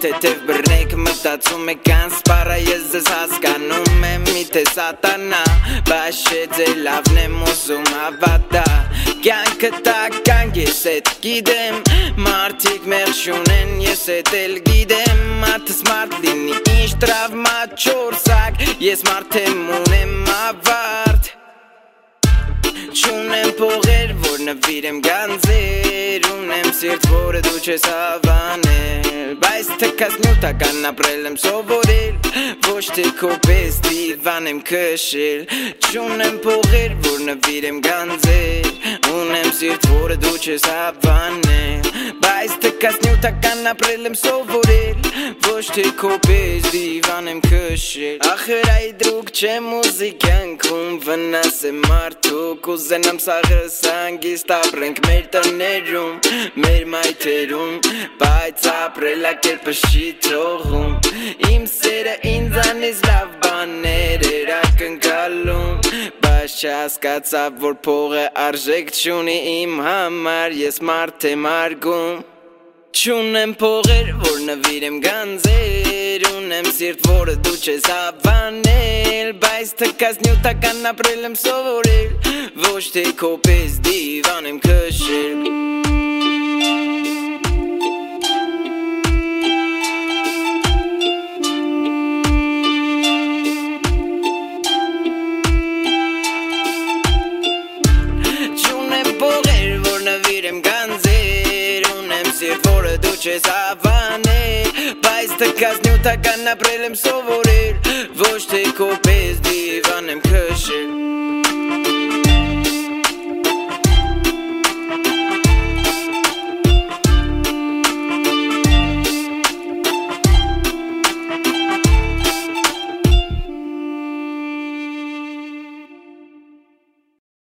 թեթև բռնեք մտածում եք անսպարա ես ձեզ հասկանում եմ միթե սատանա բայց չէ ձեր լավն եմ ուզում հավատա կյանքը տականք ես էդ գիտեմ մարդիկ մեղշուն են ես էդ էլ գիտեմ մարդս մարդ լինի ինչ տրավմա չորսակ ես մարդ եմ ունեմ ավարդ Չունեմ փողեր, որ նվիրեմ գանձեր Ունեմ սիրտ, որը դու չես հավանել Բայց թքած նյութական ապրել եմ սովորել Ոչ թե քո պես դիվան եմ քշել Չունեմ փողեր, որ նվիրեմ գանձեր Ունեմ սիրտ, որը դու չես հավանել Բայց թքած նյութական ապրել եմ սովորել Ոչ թե քո պես դիվան եմ քշել Ախր այ դրուկ չէ մուզիկյանքում վնաս է մարդուկ Ուզենամ սաղրս հանգիստ ապրենք մեր տներում, մեր մայթերում Բայց ապրելակերպը չի թողում Իմ սերը ինձանից լավ բաներ էր ակնկալում Բայց չհասկացավ, որ փողը արժեք չունի իմ համար Ես մարդ եմ արգում Չունեմ փողեր, որ նվիրեմ գանձեր Ունեմ սիրտ, որը դու չես հավանել Բայց թքած նյութական ապրել եմ սովորել Ոչ թե քո պես դիվան եմ քշել Չունեմ փողեր, որ նվիրեմ գանձեր Ունեմ սիրտ, որը դու չես հավանել Բայց թքած նյութական ապրել եմ սովորել Ոչ թե քո պես